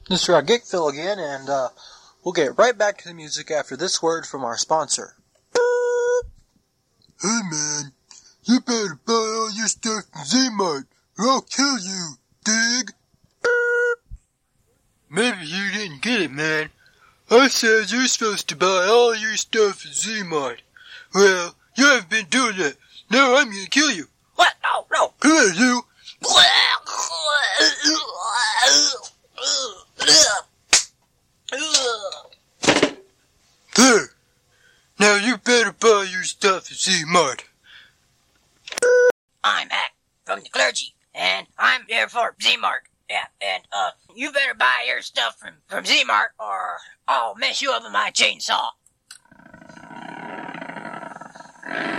Mr. Geekville again, and we'll get right back to the music after this word from our sponsor. Hey man, you better buy all your stuff from Z-Mart, or I'll kill you, dig? Maybe you didn't get it, man. I said you're supposed to buy all your stuff from Z-Mart. Well, you haven't been doing that. Now I'm gonna kill you. What? No. Come here, you. There. Now you better buy your stuff at Z-Mart. I'm Mac from the clergy, and I'm here for Z-Mart. Yeah, and you better buy your stuff from Z-Mart, or I'll mess you up with my chainsaw.